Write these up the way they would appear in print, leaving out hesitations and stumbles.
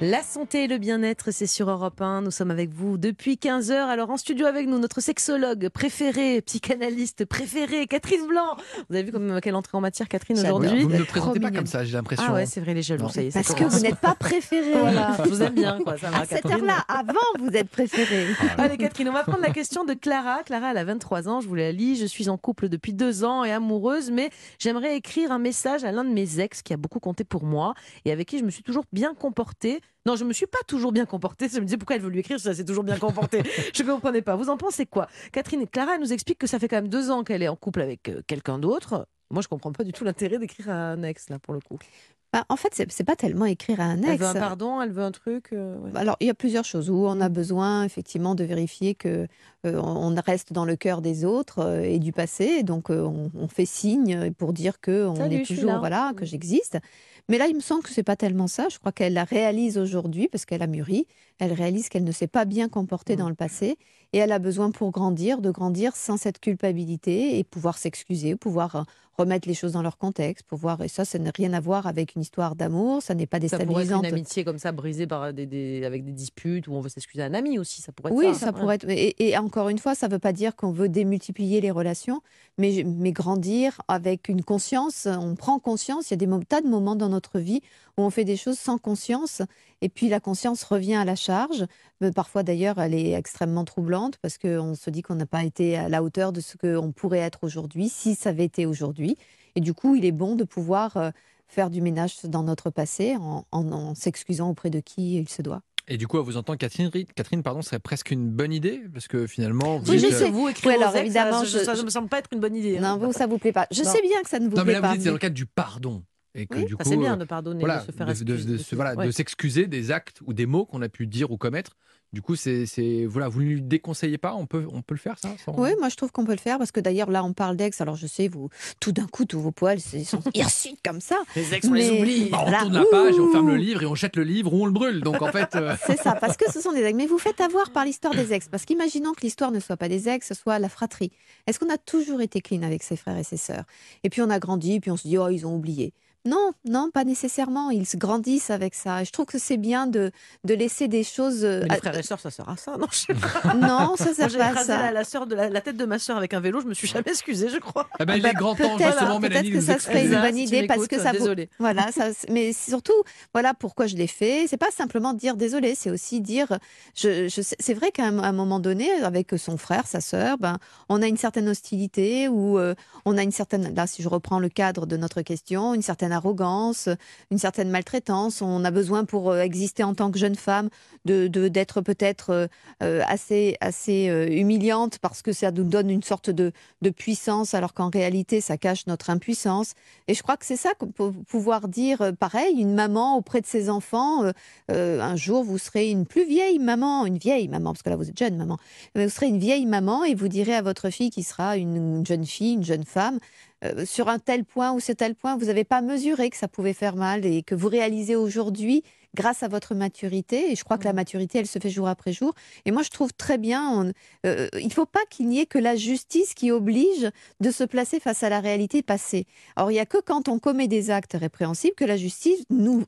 La santé et le bien-être, c'est sur Europe 1. Nous sommes avec vous depuis 15 heures. Alors en studio avec nous, notre sexologue préférée, psychanalyste préférée, Catherine Blanc. Vous avez vu quelle entrée en matière, Catherine, aujourd'hui? Vous ne me présentez pas comme ça, j'ai l'impression. Ah ouais, c'est vrai, les jaloux, ça y est. Parce que vous n'êtes pas préférée. Voilà, je vous aime bien, quoi. Ça va, À cette Catherine. heure-là, avant, vous êtes préférée. Allez Catherine, on va prendre la question de Clara. Clara, elle a 23 ans, je vous la lis. Je suis en couple depuis 2 ans et amoureuse, mais j'aimerais écrire un message à l'un de mes ex qui a beaucoup compté pour moi et avec qui je me suis toujours bien comportée. Non, je me suis pas toujours bien comportée. Je me disais pourquoi elle veut lui écrire, ça c'est toujours bien comporté. Je ne comprenais pas. Vous en pensez quoi? Catherine et Clara, elle nous explique que ça fait quand même 2 ans qu'elle est en couple avec quelqu'un d'autre. Moi, je comprends pas du tout l'intérêt d'écrire à un ex, là, pour le coup. En fait, c'est pas tellement écrire à un ex. Elle veut un pardon, elle veut un truc. Ouais. Alors, il y a plusieurs choses où on a besoin effectivement de vérifier que on reste dans le cœur des autres et du passé. Donc, on fait signe pour dire que on Salut, est je suis toujours là. voilà, que j'existe. Mais là, il me semble que c'est pas tellement ça. Je crois qu'elle la réalise aujourd'hui parce qu'elle a mûri. Elle réalise qu'elle ne s'est pas bien comportée dans le passé et elle a besoin pour grandir, de grandir sans cette culpabilité et pouvoir s'excuser, pouvoir remettre les choses dans leur contexte, pouvoir, et ça n'a rien à voir avec une histoire d'amour, ça n'est pas Ça pourrait être déstabilisant. une amitié comme ça, brisée par avec des disputes, où on veut s'excuser à un ami aussi, ça pourrait être Oui, ça. ça pourrait être. Et encore une fois, ça ne veut pas dire qu'on veut démultiplier les relations, mais grandir avec une conscience. On prend conscience. Il y a tas de moments dans notre vie où on fait des choses sans conscience, et puis la conscience revient à la charge. Mais parfois, d'ailleurs, elle est extrêmement troublante parce qu'on se dit qu'on n'a pas été à la hauteur de ce qu'on pourrait être aujourd'hui, si ça avait été aujourd'hui. Et du coup, il est bon de pouvoir faire du ménage dans notre passé en s'excusant auprès de qui il se doit. Et du coup, à vous entendre, Catherine serait presque une bonne idée, parce que finalement... Oui, je Dites, sais. vous écrivez Oui, alors aux ex, évidemment, ça ne me semble pas être une bonne idée. Non, vous, ça vous plaît pas. Je Non. sais bien que ça ne vous Non, mais plaît là, pas. vous dites, c'est dans le cadre du pardon. Et que du coup, C'est bien de pardonner, voilà, de se faire de excuser. de s'excuser des actes ou des mots qu'on a pu dire ou commettre. Du coup, voilà, vous ne lui déconseillez pas, on peut le faire, ça sans... Oui, moi je trouve qu'on peut le faire parce que d'ailleurs là on parle d'ex. Alors je sais, vous, tout d'un coup tous vos poils sont hirsutes comme ça. Les ex, on les oublie. Bah, on Voilà. tourne la page et on ferme le livre et on jette le livre ou on le brûle. Donc en fait, C'est ça, parce que ce sont des ex. Mais vous faites avoir par l'histoire des ex. Parce qu'imaginons que l'histoire ne soit pas des ex, ce soit la fratrie. Est-ce qu'on a toujours été clean avec ses frères et ses sœurs? Et puis on a grandi, puis on se dit, oh, ils ont oublié. Non, pas nécessairement. Ils se grandissent avec ça. Et je trouve que c'est bien de laisser des choses. Mais les frères et sœurs, ça sert à ça, non? Je sais pas. Non, ça Moi, sert j'ai pas à écrasé ça. la tête de ma sœur avec un vélo, je me suis jamais excusée, je crois. il est grand temps justement, Mélanie, Peut-être que de ça vous serait une excuser. bonne Si tu idée parce m'écoutes, que ça désolée. voilà, mais surtout voilà pourquoi je l'ai fait. C'est pas simplement dire désolé, c'est aussi dire c'est vrai qu'à un moment donné avec son frère, sa sœur, on a une certaine hostilité ou on a une certaine, là si je reprends le cadre de notre question, une certaine arrogance, une certaine maltraitance. On a besoin pour exister en tant que jeune femme d'être peut-être assez humiliante parce que ça nous donne une sorte de puissance alors qu'en réalité ça cache notre impuissance. Et je crois que c'est ça qu'on peut pouvoir dire pareil, une maman auprès de ses enfants, un jour vous serez une vieille maman, parce que là vous êtes jeune maman, mais vous serez une vieille maman et vous direz à votre fille qui sera une jeune fille, une jeune femme, sur un tel point ou ce tel point, vous n'avez pas mesuré que ça pouvait faire mal et que vous réalisez aujourd'hui grâce à votre maturité. Et je crois que la maturité, elle se fait jour après jour. Et moi, je trouve très bien, il ne faut pas qu'il n'y ait que la justice qui oblige de se placer face à la réalité passée. Or, il n'y a que quand on commet des actes répréhensibles que la justice nous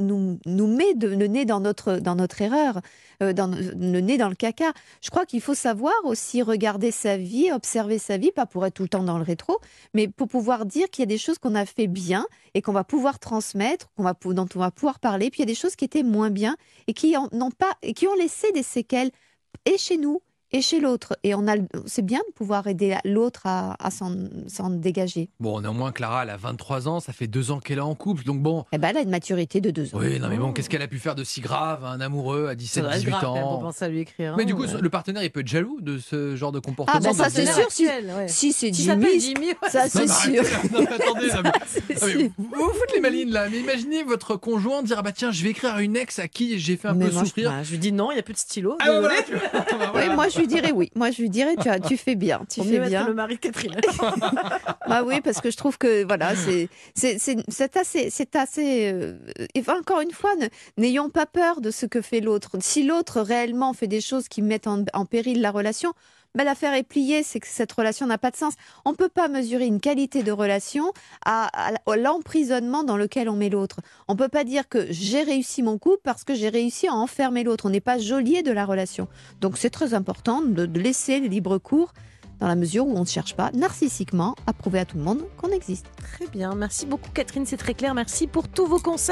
met le nez dans notre erreur, le nez dans le caca. Je crois qu'il faut savoir aussi regarder sa vie, observer sa vie, pas pour être tout le temps dans le rétro, mais pour pouvoir dire qu'il y a des choses qu'on a fait bien et qu'on va pouvoir transmettre, dont on va pouvoir parler. Puis il y a des choses qui étaient moins bien et qui ont laissé des séquelles et chez nous et chez l'autre. Et c'est bien de pouvoir aider l'autre à s'en dégager. Bon, néanmoins, Clara, elle a 23 ans, ça fait 2 ans qu'elle est en couple, donc bon... Eh ben, elle a une maturité de 2 ans. Oui, non mais bon, qu'est-ce qu'elle a pu faire de si grave, un amoureux à 17, 18 Pour ans? penser à lui écrire. Mais du coup, le partenaire, il peut être jaloux de ce genre de comportement. Ah ben ça de c'est dire- sûr, ouais. si c'est Si ça s'appelle Jimmy, ouais. ça c'est Non, mais sûr. arrêtez, non, mais attendez, non, mais- C'est non, mais sûr. vous vous foutez les malines là, mais imaginez votre conjoint dire ah bah tiens je vais écrire à une ex à qui j'ai fait un Mais peu moi, souffrir. Je lui dis non, il n'y a plus de stylo. Ah bah, désolé. voilà, tu vois. Bah, Oui, voilà. moi je lui dirais oui. Moi je lui dirais tu fais bien, tu Faut fais mieux mettre bien. le mari de Catherine. Bah oui, parce que je trouve que voilà, c'est assez. Et encore une fois, n'ayons pas peur de ce que fait l'autre. Si l'autre réellement fait des choses qui mettent en péril la relation, l'affaire est pliée, c'est que cette relation n'a pas de sens. On ne peut pas mesurer une qualité de relation à l'emprisonnement dans lequel on met l'autre. On ne peut pas dire que j'ai réussi mon couple parce que j'ai réussi à enfermer l'autre. On n'est pas geôlier de la relation. Donc c'est très important de laisser le libre cours dans la mesure où on ne cherche pas narcissiquement à prouver à tout le monde qu'on existe. Très bien, merci beaucoup Catherine, c'est très clair. Merci pour tous vos conseils.